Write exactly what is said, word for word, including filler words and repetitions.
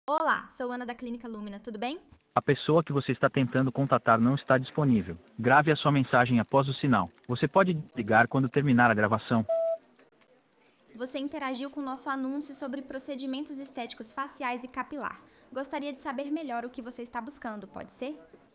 Olá, sou Ana da Clínica Lumina, tudo bem? A pessoa que você está tentando contatar não está disponível. Grave a sua mensagem após o sinal. Você pode ligar quando terminar a gravação. Você interagiu com o nosso anúncio sobre procedimentos estéticos faciais e capilar. Gostaria de saber melhor o que você está buscando, pode ser?